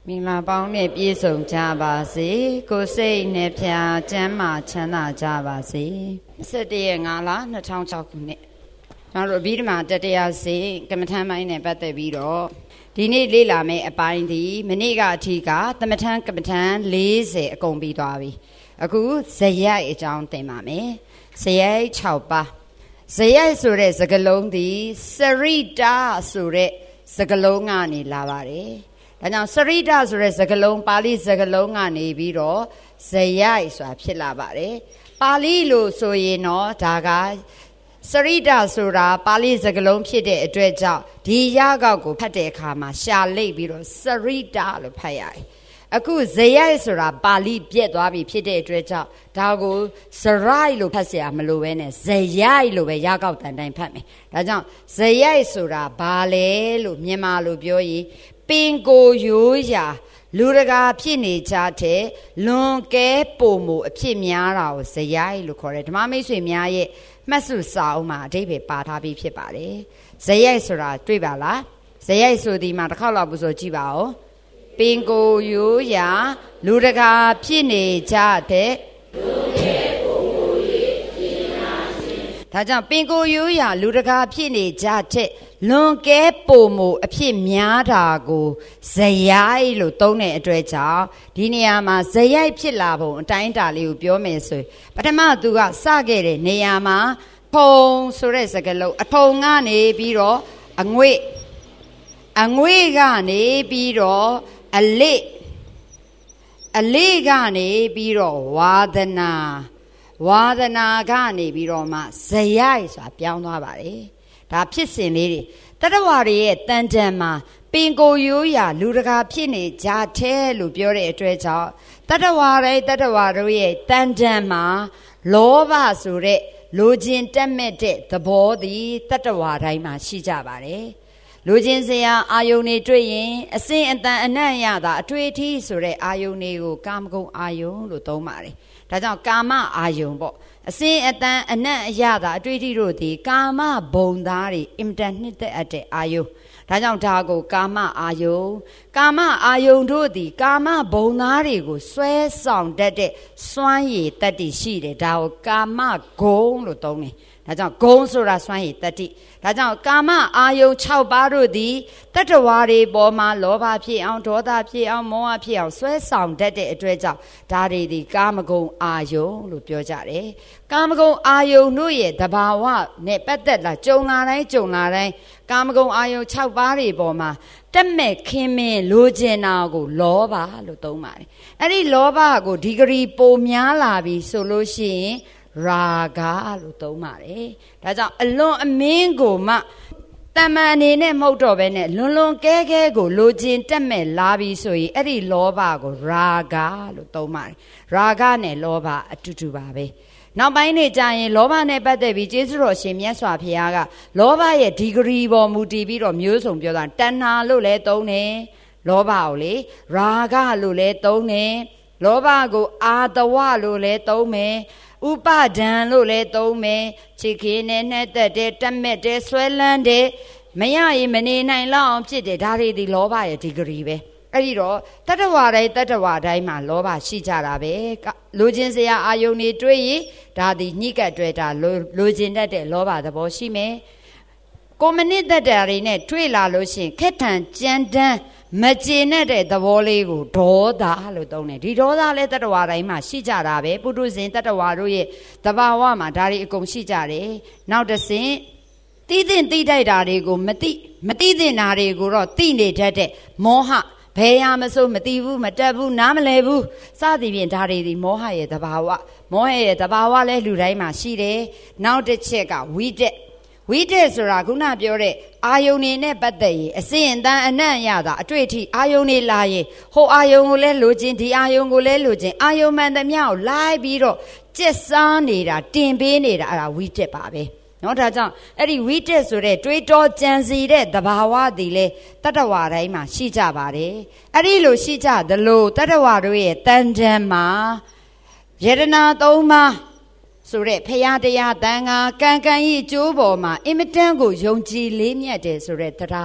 မင်္ဂလာပေါင်းနဲ့ပြည့်စုံကြပါစေကိုယ်စိတ်နဲ့ဖြာကျမ်းမာချမ်းသာကြပါစေ17ရက်5လ2006ခုနှစ်ကျွန်တော်တို့အဘိဓမ္မာတတိယစေကမ္မထမ်းပိုင်းနဲ့ပတ်သက်ပြီးတော့ဒီနေ့လေ့လာမယ့်အပိုင်းဒီမနေ့ကအထိကသမထမ်းကမ္မထမ်း40အကုန်ပြီးသွားပြီအခုဇယိုက်အကြောင်းသင်ပါမယ်ဇယိုက်6ပါးဇယိုက်ဆိုတဲ့စကားလုံးဒီစရိတာဆိုတဲ့စကားလုံးကနေလာပါတယ်ဒါကြောင့်စရိတဆိုတဲ့စကားလုံးပါဠိစကားလုံးကနေပြီးတော့ဇယိုက်ဆိုတာဖြစ်လာပါတယ်ပါဠိလို့ဆိုရင်တော့ဒါကစရိတဆိုတာပါဠိစကားလုံးဖြစ်တဲ့အတွက်ကြောင့်ဒီရကောက်ကိုဖတ်တဲ့အခါမှာရှာလိပ်ပြီးတော့စရိတလို့ဖတ်ရတယ်အခုဇယိုက်ဆိုတာပါဠိပြက်သွားပြီဖြစ်တဲ့အတွက်ကြောင့်ဒါကိုစရိုက်လို့ဖတ်เสียမလို့ပဲနဲ့ဇယိုက်လို့ပဲရကောက်တန်တိုင်းဖတ်မယ်ဒါကြောင့်ဇယိုက်ဆိုတာဘာလဲလို့မြန်မာလိုပြောရင်ပင်ကိုရိုးရာလူတကာဖြစ်နေကြတဲ့လွန်ကဲပုံမှုအဖြစ်များတာကိုဇယိုက်လို့ခေါ်တယ်ဓမ္မမိတ်ဆွေများရဲ့မှတ်စုစာအုပ်မှာအဓိပ္ပာယ်ပါထားပြီးဖြစ်ပါတယ်ဇယိုက်ဆိုတာတွေ့ပါလားဇယိုက်ဆိုဒီမှာတစ်ခေါက်လောက်ပူဆိုကြည့်ပါဦးပင်ကိုရိုးရာလူတကာဖြစ်နေကြတဲ့လွန်ကဲပုံမှုဖြစ်များခြင်းဒါကြောင့်ပင်ကိုရိုးရာလူတကာဖြစ်နေကြတဲ့လွန်ကဲပုံမှုအဖြစ်များတာကိုဇယိုက်လို့သုံးတဲ့အတွက်ကြောင့်ဒီနေရာမှာဇယိုက်ဖြစ်လာပုံအတိုင်းအတာလေးကိုပြောမယ်ဆိုပထမသူကစခဲ့တဲ့နေရာမှာထုံဆိုတဲ့စကားလုံးအထုံကနေပြီးတော့အငွေ့ကနေပြီးတော့အလေးကနေပြီးတော့ဝါဒနာကနေပြီးတော့မှဇယိုက်ဆိုတာပြောင်းသွားပါတယ်ဒါဖြစ်စဉ်လေးတွေတတ္တဝါတွေရဲ့တန်တန်မှာပင်ကိုရိုးရာလူတကာဖြစ်နေကြတဲ့လို့ပြောတဲ့အတွက်ကြောင့်တတ္တဝါတို့ရဲ့တန်တန်မှာလောဘဆိုတဲ့လိုချင်တက်မဲ့တဲ့သဘောသည်တတ္တဝါတိုင်းမှာရှိကြပါတယ်လိုချင်စရာအာယုန်တွေတွေ့ရင်အစင်အတန်အနံ့ရတာအတွေ့အထိဆိုတဲ့အာယုန်တွေကိုကာမဂုဏ်အာယုန်လို့သုံးပါတယ်ဒါကြောင့်ကာမအာယုန်ပေါ့အစင်အတန်အနံ့အရတာအတွေ့အထိတို့ဒီကာမဘုံသားတွေအင်တန်နှစ်သက်အပ်တဲ့အာယုန်ဒါကြောင့်ဒါကိုကာမအာယုန်တို့ဒီကာမဘုံသားတွေကိုဆွဲဆောင်တတ်တဲ့စွမ်းရည်တတ္တိရှိတယ်ဒါကိုကာမဂုဏ်လို့သုံးတယ်ဒါကြောင့်ဂုံဆိုတာစွမ်းရည်တတ္တိဒါကြောင့်ကာမအာယုန်6ပါးတို့သည်တတ္တဝါတွေပေါ်မှာလောဘဖြစ်အောင်ဒေါသဖြစ်အောင်မောဟဖြစ်အောင်ဆွဲဆောင်တတ်တဲ့အတွက်ကြောင့်ဒါတွေဒီကာမဂုဏ်အာယုန်လို့ပြောကြတယ်ကာမဂုဏ်အာယုန်တို့ရဲ့သဘာဝနဲ့ပတ်သက်လာကြုံလာတိုင်းကာမဂုဏ်အာယုန်6ပါးတွေပေါ်မှာတက်မဲ့ခင်မင်လိုချင်တာကိုလောဘလို့သုံးပါတယ်အဲ့ဒီလောဘကိုဒီဂရီပိုများလာပြီဆိုလို့ရှိရင်ရာဂလို့သုံးပါတယ်ဒါကြောင့်အလွန်အမင်းကိုမှတမန်အနေနဲ့မဟုတ်တော့ဘဲနဲ့လွန်ကဲကိုလိုချင်တက်မဲ့လာပြီဆိုရင်အဲ့ဒီလောဘကိုရာဂလို့သုံးပါတယ်ရာဂနဲ့လောဘအတူတူပါပဲနောက်ပိုင်းနေကြရင်လောဘနဲ့ပတ်သက်ပြီးကျေးဇူးတော်ရှင်မြတ်စွာဘုရားကလောဘရဲ့ဒီဂရီပေါ်မူတည်ပြီးတော့မျိုးစုံပြောတာတဏှာလို့လည်းသုံးတယ်လောဘကိုလေရာဂလို့လည်းသုံးတယ်လောဘကိုအာတဝလို့လည်းသုံးမယ်ဥပါဒံလို့လည်းသုံးမယ်ချစ်ခင်နဲ့နှက်သက်တဲ့တက်မဲ့တဲ့ဆွဲလန်းတဲ့မရရင်မနေနိုင်လောက်အောင်ဖြစ်တယ်ဒါတွေဒီလောဘရဲ့ဒီဂရီပဲအဲ့ဒီတော့တတ္တဝါတိုင်းမှာလောဘရှိကြတာပဲလိုချင်စရာအာယုန်တွေတွေ့ရင်ဒါဒီညှိကပ်တွေ့တာလိုချင်တတ်တဲ့လောဘသဘောရှိမယ်ကိုမနစ်သက်တာတွေနဲ့တွေ့လာလို့ရှိရင်ခက်ထန်ကြမ်းတမ်းမကျေနပ်တဲ့သဘောလေးကိုဒေါသလို့သုံးတယ်ဒီဒေါသလည်းတတ္တဝါတိုင်းမှာရှိကြတာပဲပုထုဇဉ်တတ္တဝါတို့ရဲ့သဘာဝမှာဒါတွေအကုန်ရှိကြတယ်နောက်တစ်ဆင့်သိသင့်သိထိုက်တာတွေကိုမသိသင့်တာတွေကိုတော့သိနေတတ်တဲ့မောဟဘယ်ရမစိုးမသိဘူးမတက်ဘူးနားမလဲဘူးစသည်ဖြင့်ဒါတွေဒီမောဟရဲ့သဘာဝလည်းလူတိုင်းမှာရှိတယ်နောက်တစ်ချက်ကဝိတက်ဆိုတာခုနပြောတဲ့အာယုန်နေနဲ့ပတ်သက်ရင်အစင်အတန်အနံ့ရတာအတွေ့အထိအာယုန်နေလာရင်ဟိုအာယုန်ကိုလည်းလိုချင်ဒီအာယုန်ကိုလည်းလိုချင်အာယုန်မှန်သမျှကိုလိုက်ပြီးတော့ကျက်စားနေတာတင်ပေးနေတာအဲ့ဒါဝိတက်ပါပဲနော်ဒါကြောင့်အဲ့ဒီဝိတက်ဆိုတဲ့တွေးတောကြံစီတဲ့သဘာဝသည်လေတတ္တဝါတိုင်းမှာရှိကြပါတယ်အဲ့ဒီလိုရှိကြသလိုတတ္တဝါတို့ရဲ့တန်တန်မှာယတနာ3ပါးဆိုတဲ့ဖရာတရားတန်ခါကံဤအကျိုးပေါ်မှာအင်မတန်ကိုယုံကြည်လေးမြတ်တယ်ဆိုတဲ့တရား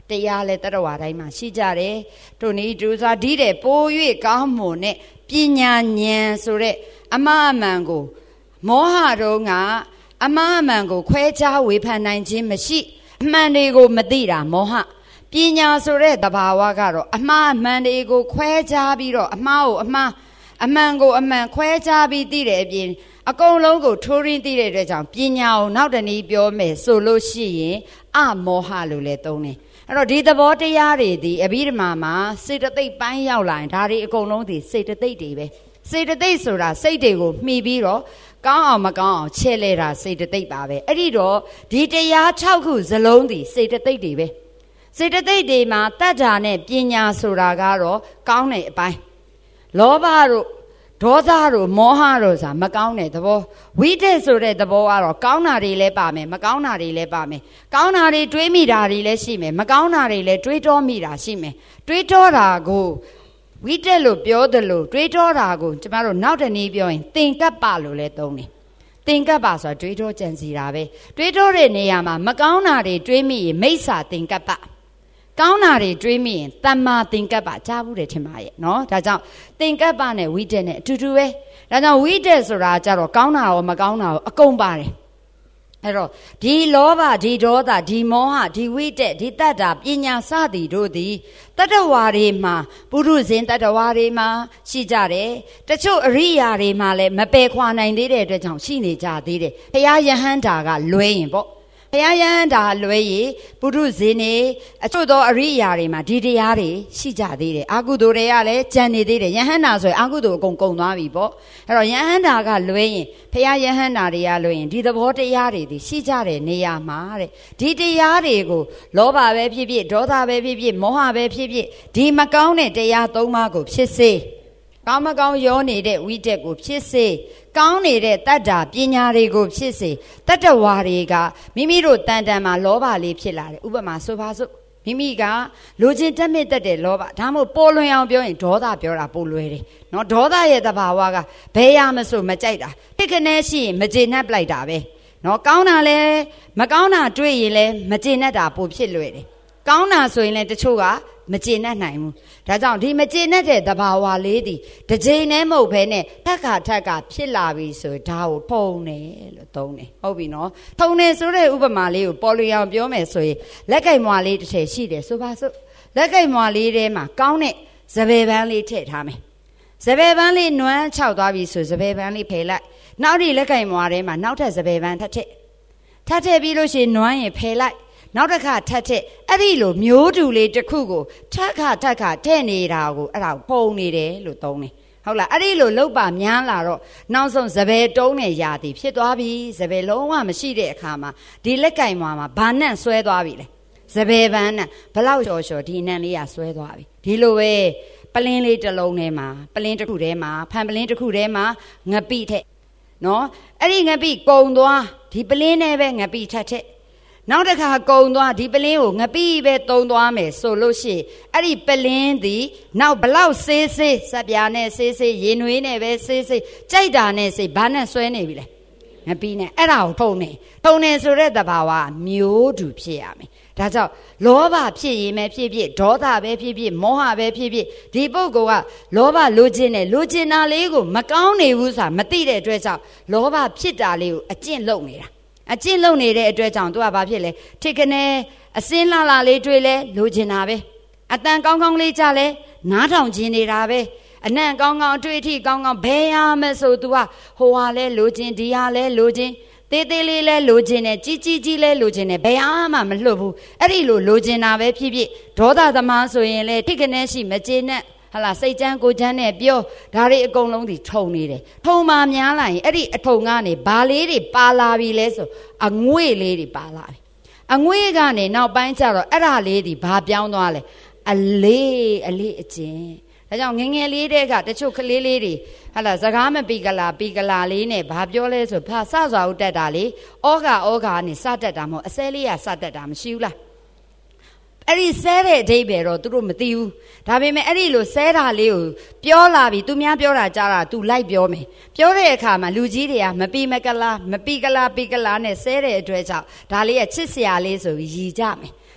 တရားလဲတတ္တဝါတိုင်းမှာရှိကြတယ်တို့နည်းတူစွာဒီတဲ့ပို၍ကောင်းမွန်တဲ့ပညာဉာဏ်ဆိုတဲ့အမှားအမှန်ကိုမောဟတုံးကအမှားအမှန်ကိုခွဲခြားဝေဖန်နိုင်ခြင်းမရှိအမှန်တွေကိုမသိတာမောဟပညာဆိုတဲ့သဘာဝကတော့အမှားအမှန်တွေကိုခွဲခြားပြီးတော့အမှားကိုအမှားအမှန်ကိုအမှန်ခွဲခြားပြီးသိတဲ့အပြင်အကုန်လုံးကိုထိုးရင်းသိတဲ့အတွက်ကြောင့်ပညာကိုနောက်တနည်းပြောမယ်ဆိုလို့ရှိရင်အမောဟလို့လည်းသုံးတယ်အဲ့တော့ဒီသဘောတရားတွေဒီအဘိဓမ္မာမှာစေတသိက်ပိုင်းရောက်လာရင်ဒါတွေအကုန်လုံးဒီစေတသိက်တွေပဲစေတသိက်ဆိုတာစိတ်တွေကိုမှီပြီးတော့ကောင်းအောင်မကောင်းအောင်ချဲ့လဲတာစေတသိက်ပါပဲအဲ့ဒီတော့ဒီတရား6ခုစလုံးဒီစေတသိက်တွေပဲစေတသိက်တွေမှာတတ္ထာနဲ့ပညာဆိုတာကတော့ကောင်းတဲ့အပိုင်းလောဘတို့ဒေါသတို့မောဟတို့ဆိုတာမကောင်းတဲ့သဘောဝိတက်ဆိုတဲ့သဘောကတော့ကောင်းတာတွေလည်းပါမယ်မကောင်းတာတွေလည်းပါမယ်ကောင်းတာတွေတွေးမိတာတွေလည်းရှိမယ်မကောင်းတာတွေလည်းတွေးတောမိတာရှိမယ်တွေးတောတာကိုဝိတက်လို့ပြောတယ်လို့တွေးတောတာကိုကျမတို့နောက်တနည်းပြောရင်သင်္ကပ္ပလို့လည်းသုံးတယ်သင်္ကပ္ပဆိုတာတွေးတောကြံစီတာပဲတွေးတောတဲ့နေရာမှာမကောင်းတာတွေတွေးမိရင်မိစ္ဆာသင်္ကပ္ပကောင်းတာတွေတွေးမိရင်တမ္မာသင်္ကပ္ပကြားဘူးတယ်ထင်ပါရဲ့နော်ဒါကြောင့်သင်္ကပ္ပနဲ့ဝိတက်နဲ့အတူတူပဲဒါကြောင့်ဝိတက်ဆိုတာကြတော့ကောင်းတာရောမကောင်းတာရောအကုန်ပါတယ်အဲ့တော့ဒီလောဘဒီဒေါသဒီမောဟဒီဝိတက်ဒီတတ္တာပညာစသည်တို့သည်တတ္တဝါတွေမှာပုရုဇဉ်တတ္တဝါတွေမှာရှိကြတယ်တချို့အရိယာတွေမှာလည်းမပယ်ခွာနိုင်သေးတဲ့အတွက်ကြောင့်ရှိနေကြသေးတယ်ဘုရားယဟန္တာကလွဲရင်ပေါ့ဘုရားယဟန္တာလွဲရင်ပုရုဇဉ်တွေအချို့သောအရိယာတွေမှာဒီတရားတွေရှိကြသေးတယ်အာဟုသိုလ်တွေကလည်းကြံနေသေးတယ်ယဟန္တာဆိုရင်အာဟုသိုလ်အကုန်ကုန်သွားပြီပေါ့အဲ့တော့ယဟန္တာကလွဲရင်ဘုရားယဟန္တာတွေကလွဲရင်ဒီသဘောတရားတွေဒီရှိကြတဲ့နေရာမှာတဲ့ဒီတရားတွေကိုလောဘပဲဖြစ်ဖြစ်ဒေါသပဲဖြစ်ဖြစ်မောဟပဲဖြစ်ဖြစ်ဒီမကောင်းတဲ့တရား၃ပါးကိုဖြစ်စေကောင်းမကောင်းရောနေတဲ့ဝိတက်ကိုဖြစ်စေကောင်းနေတဲ့တတ္တာပညာတွေကိုဖြစ်စေတတ္တဝါတွေကမိမိတို့တန်တန်မှာလောဘလေးဖြစ်လာတယ်ဥပမာဆိုပါစို့မိမိကလိုချင်တတ်မြင့်တတ်တဲ့လောဘဒါမှမဟုတ်ပေါ်လွင်အောင်ပြောရင်ဒေါသပြောတာပိုလွယ်တယ်နော်ဒေါသရဲ့သဘာဝကဘယ်ရမဆိုမကြိုက်တာတစ်ခနဲ့ရှိရင်မကျေနပ်ပလိုက်တာပဲနော်ကောင်းတာလဲမကောင်းတာတွေ့ရင်လဲမကျေနပ်တာပိုဖြစ်လွယ်တယ်ကောင်းတာဆိုရင်လဲတချို့ကမကျေနပ်နိုင်ဘူးဒါကြောင့်ဒီမကျေနပ်တဲ့သဘာဝလေးဒီတစ်ချိန်နဲ့မဟုတ်ဘဲနဲ့ထက်ကဖြစ်လာပြီဆိုဒါကိုထုံတယ်လို့သုံးတယ်ဟုတ်ပြီနော်ထုံတယ်ဆိုတဲ့ဥပမာလေးကိုပေါ်လွင်အောင်ပြောမယ်ဆိုရင်လက်ကင်မွာလေးတစ်ထည်ရှိတယ်ဆိုပါစို့လက်ကင်မွာလေးထဲမှာကောင်းတဲ့စပယ်ပန်းလေးထည့်ထားမယ်စပယ်ပန်းလေးနွမ်းချောက်သွားပြီဆိုစပယ်ပန်းလေးဖယ်လိုက်နောက်ဒီလက်ကင်မွာထဲမှာနောက်ထပ်စပယ်ပန်းထပ်ထည့်ပြီးလို့ရှိရင်နွမ်းရင်ဖယ်လိုက်နောက်တစ်ခါထပ်ထက်အဲ့ဒီလိုမျိုးတူလေးတစ်ခုကိုထက်ခါတဲ့နေတာကိုအဲ့ဒါပုံနေတယ်လို့သုံးတယ်ဟုတ်လားအဲ့ဒီလိုလောက်ပါများလာတော့နောက်ဆုံးစပယ်တုံးနဲ့ရာသီဖြစ်သွားပြီစပယ်လုံးဝမရှိတဲ့အခါမှာဒီလက်ကင်မှာဘာနဲ့ဆွဲသွားပြီလဲစပယ်ပန်းနဲ့ဘလောက်လျှော်ဒီနံလေးကဆွဲသွားပြီဒီလိုပဲပလင်းလေးတစ်လုံးထဲမှာပလင်းတစ်ခုထဲမှာဖန်ပလင်းတစ်ခုထဲမှာငပိထက်နော်အဲ့ဒီငပိကုံသွားဒီပလင်းနဲ့ပဲငပိထက်နောက်တစ်ခါကုံသွားဒီပလင်းကိုငပိပဲတုံသွားမယ်ဆိုလို့ရှိရင်အဲ့ဒီပလင်းသည်နောက်ဘလောက်ဆေးစက်ပြာနဲ့ဆေးရေနွေးနဲ့ပဲဆေးကြိုက်တာနဲ့ဆေးဘာနဲ့ဆွဲနေပြီလဲငပိနဲ့အဲ့ဒါကိုထုံနေဆိုတဲ့သဘာဝမျိုးတူဖြစ်ရမယ်ဒါကြောင့်လောဘဖြစ်ရင်ပဲဖြစ်ဒေါသပဲဖြစ်မောဟပဲဖြစ်ဒီပုဂ္ဂိုလ်ကလောဘလိုချင်တာလေးကိုမကောင်းနေဘူးဆိုတာမသိတဲ့အတွက်ကြောင့်လောဘဖြစ်တာလေးကိုအကျင့်လုပ်နေတာအကျင့်လုံနေတဲ့အတွက်ကြောင့်သူကဘာဖြစ်လဲထိခနဲ့အစင်းလာလေးတွေ့လဲလိုချင်တာပဲအတန်ကောင်းလေးကြလဲနားထောင်ခြင်းနေတာပဲအနံ့ကောင်းအတွေ့အထိကောင်းဘယ်ရမဆိုသူကဟိုဟာလဲလိုချင်ဒီဟာလဲလိုချင်သေးလေးလဲလိုချင်တယ်ကြီးလဲလိုချင်တယ်ဘယ်အားမှမလွတ်ဘူးအဲ့ဒီလိုချင်တာပဲဖြစ်ဒေါသသမားဆိုရင်လဲထိခနဲ့ရှိမကျေနပ်ဟလာစိတ်ချမ်းကိုချမ်းနဲ့ပြောဒါတွေအကုန်လုံးဒီထုံနေတယ်ထုံမှများလာရင်အဲ့ဒီအထုံကနေဘာလေးတွေပါလာပြီလဲဆိုအငွေ့လေးတွေပါလာပြီအငွေ့ကနေနောက်ပိုင်းကျတော့အဲ့ဒါလေးဒီဘာပြောင်းသွားလဲအလေးအကျဉ်ဒါကြောင့်ငငယ်လေးတဲ့ကတချို့ကလေးလေးတွေဟလာစကားမပီကလာလေးနဲ့ဘာပြောလဲဆိုဖာစစွာဦးတက်တာလေဩဃာနဲ့စတက်တာမဟုတ်အစဲလေးကစတက်တာမရှိဘူးလားအဲ့ဒီဆဲတဲ့အဓိပ္ပာယ်တော့သူတို့မသိဘူးဒါပေမဲ့အဲ့ဒီလိုဆဲတာလေးကိုပြောလာပြီသူများပြောတာကြားတာ तू လိုက်ပြောမယ်ပြောတဲ့အခါမှာလူကြီးတွေကမပီကလာနဲ့ဆဲတဲ့အတွက်ကြောင့်ဒါလေးကချစ်စရာလေးဆိုပြီးရည်ကြမယ်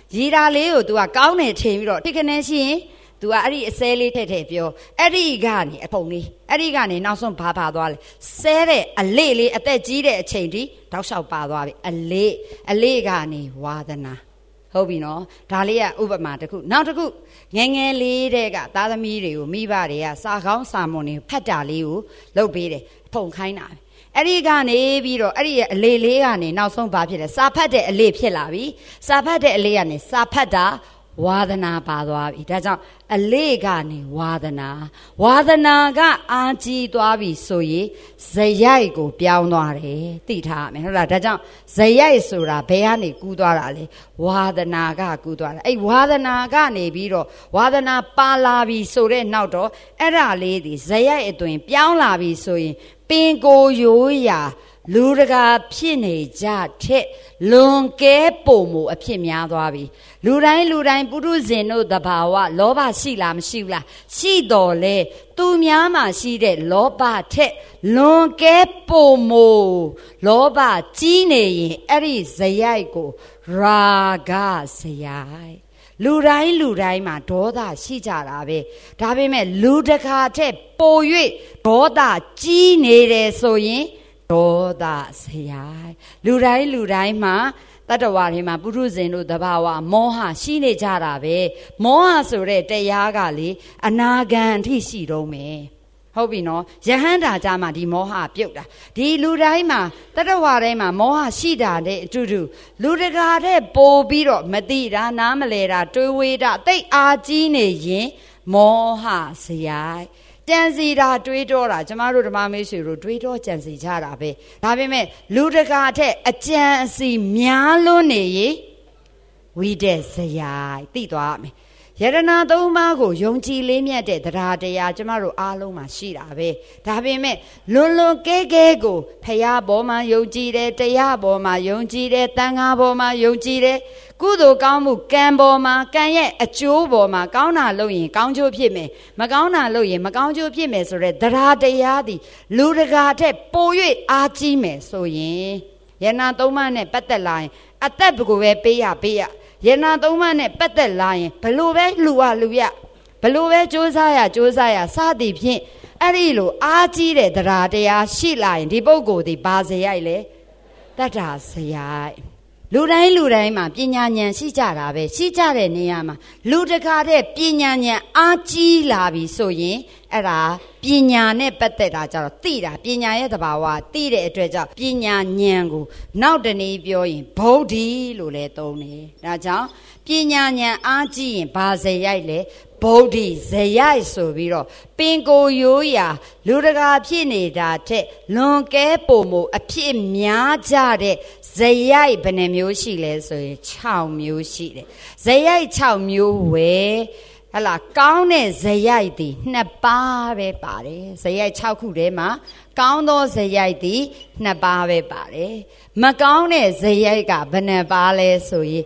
ရီတာလေးကို तू ကကောင်းတယ်ထင်ပြီးတော့ထိခနဲ့ရှိရင် तू ကအဲ့ဒီအစဲလေးထည့်ပြောအဲ့ဒီကနေအဖုံလေးအဲ့ဒီကနေနောက်ဆုံးဘာပါသွားလဲဆဲတဲ့အလေးလေးအသက်ကြီးတဲ့အချိန်ထိတောက်လျှောက်ပါသွားပြီအလေးကနေဝါဒနာဟုတ်ပြီနော်ဒါလေးကဥပမာတစ်ခုနောက်တစ်ခုငယ်ငယ်လေးတဲ့ကသားသမီးတွေကိုမိဘတွေကစာကောင်းစာမွန်တွေဖတ်တာလေးကိုလုပ်ပေးတယ်ဖုံခိုင်းတာအဲ့ဒီကနေပြီးတော့အဲ့ဒီရဲ့အလေးလေးကနေနောက်ဆုံးဘာဖြစ်လဲစာဖတ်တဲ့အလေးဖြစ်လာပြီစာဖတ်တဲ့အလေးကနေစာဖတ်တာဝါဒနာပါသွားပြီဒါကြောင့်အလေးကနေဝါဒနာကအာကြီးသွားပြီဆိုရင်ဇရိုက်ကိုပြောင်းသွားတယ်သိထားမယ်ဟုတ်လားဒါကြောင့်ဇရိုက်ဆိုတာဘယ်ကနေကူးသွားတာလဲဝါဒနာကကူးသွားတာအဲ့ဝါဒနာကနေပြီးတော့ဝါဒနာပါလာပြီဆိုတဲ့နောက်တော့အဲ့ဒါလေးဒီဇရိုက်အသွင်ပြောင်းလာပြီဆိုရင်ပင်ကိုရိုးရာလူတကာဖြစ်နေကြတဲ့လွန်ကဲပုံမှုအဖြစ်များသွားပြီလူတိုင်းပုထုဇဉ်တို့သဘာဝလောဘရှိလားမရှိဘူးလားရှိတော်လေသူများမှာရှိတဲ့လောဘထက်လွန်ကဲပုံမှုလောဘကြီးနေရင်အဲ့ဒီဇရိုက်ကိုရာဂဇရိုက်လူတိုင်းမှာဒေါသရှိကြတာပဲဒါပေမဲ့လူတကာထက်ပို၍ဒေါသကြီးနေတယ်ဆိုရင်ဒေါသဇရိုက်လူတိုင်းမှာတတ္တဝါတွေမှာပုထုဇဉ်တို့သဘာဝမောဟရှိနေကြတာပဲမောဟဆိုတဲ့တရားကလေအနာဂံအထိရှိတော့မယ်ဟုတ်ပြီနော်ယဟန္တာကြမှာဒီမောဟပြုတ်တာဒီလူတိုင်းမှာတတ္တဝါတိုင်းမှာမောဟရှိတာတဲ့အတူတူလူတကာတဲ့ပို့ပြီးတော့မသိတာနားမလဲတာတွေးဝေးတာတိတ်အားကြီးနေရင်မောဟဇရိုက်ကြံစီတာတွေးတော့တာကျမတို့ဓမ္မမေဆွေတို့တွေးတော့ကြံစီကြတာပဲဒါပေမဲ့လူတကာထက်အကြံအစီများလွန်းနေရင်ဝိတက်ဇရိုက်သိသွားမယ်ယရဏသုံးပါးကိုယုံကြည်လေးမြတ်တဲ့တရားတရားကျမတို့အားလုံးမှာရှိတာပဲဒါပေမဲ့လွန်ကဲကိုဖရာဘောမှာယုံကြည်တယ်တရားဘောမှာယုံကြည်တယ်တန်ခါဘောမှာယုံကြည်တယ်ကုသိုလ်ကောင်းမှုကံပေါ်မှာကံရဲ့အကျိုးပေါ်မှာကောင်းတာလုပ်ရင်ကောင်းကျိုးဖြစ်မယ်မကောင်းတာလုပ်ရင်မကောင်းကျိုးဖြစ်မယ်ဆိုတဲ့တရားတရားသည်လူတကာထက်ပို၍အားကြီးမယ်ဆိုရင်ယရဏသုံးပါးနဲ့ပတ်သက်လာရင်အသက်ကိုပဲပေးရယရဏသုံးပါးနဲ့ပတ်သက်လာရင်ဘလို့ပဲလှူရဘလို့ပဲစူးစမ်းရစသည်ဖြင့်အဲ့ဒီလိုအားကြီးတဲ့တရားရှိလာရင်ဒီပုဂ္ဂိုလ်ဒီဘာဇရိုက်လဲတတ္ထာဇရိုက်လူတိုင်းမှာပညာဉာဏ်ရှိကြတာပဲရှိကြတဲ့နေရာမှာလူတကာတဲ့ပညာဉာဏ်အားကြီးလာပြီဆိုရင်အဲ့ဒါပညာနဲ့ပတ်သက်တာကြတော့သိတာပညာရဲ့သဘာဝသိတဲ့အတွက်ကြောင့်ပညာဉာဏ်ကိုနောက်တနည်းပြောရင်ဗုဒ္ဓီလို့လည်းသုံးတယ်ဒါကြောင့်ပညာဉာဏ်အားကြီးရင်ဘာဇရိုက်လဲဗုဒ္ဓိဇရိုက်ဆိုပြီးတော့ပင်ကိုရိုးရာလူတကာဖြစ်နေတာတဲ့လွန်ကဲပုံမှုအဖြစ်များကြတဲ့ဇရိုက်ဘယ်နှမျိုးရှိလဲဆိုရင်6မျိုးရှိတယ်ဇရိုက်6မျိုးဝယ်ဟလာကောင်းတဲ့ဇရိုက်သည်2ပါးပဲပါတယ်ဇရိုက်6ခုထဲမှာကောင်းသောဇရိုက်သည်2ပါးပဲပါတယ်မကောင်းတဲ့ဇရိုက်ကဘယ်နှပါးလဲဆိုရင်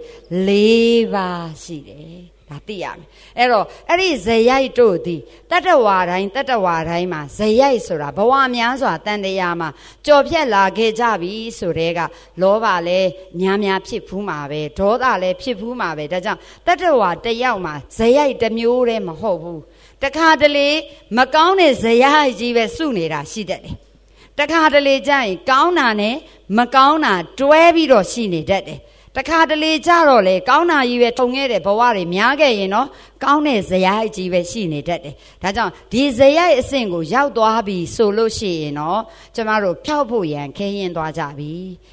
4ပါးရှိတယ်ဒါသိရမယ်အဲ့တော့အဲ့ဒီဇရိုက်တို့သည်တတ္တဝါတိုင်းမှာဇရိုက်ဆိုတာဘဝများစွာတန်တရားမှာကြော်ဖြတ်လာခဲ့ကြပြီဆိုတဲ့ကလောဘလည်းများဖြစ်ဖူးမှာပဲဒေါသလည်းဖြစ်ဖူးမှာပဲဒါကြောင့်တတ္တဝါတစ်ယောက်မှာဇရိုက်တစ်မျိုးတည်းမဟုတ်ဘူးတခါတလေမကောင်းတဲ့ဇရိုက်ကြီးပဲစုနေတာရှိတတ်တယ်တခါတလေကျရင်ကောင်းတာနဲ့မကောင်းတာတွဲပြီးတော့ရှိနေတတ်တယ်တခါတလေကြတော့လေကောင်းတာကြီးပဲထုံခဲ့တဲ့ဘဝတွေများခဲ့ရင်တော့ကောင်းတဲ့ဇယိုက်ကြီးပဲရှိနေတတ်တယ်ဒါကြောင့်ဒီဇယိုက်အဆင့်ကိုရောက်သွားပြီဆိုလို့ရှိရင်တော့ကျမတို့ဖြောက်ဖို့ရန်ခဲရင်သွားကြပြီ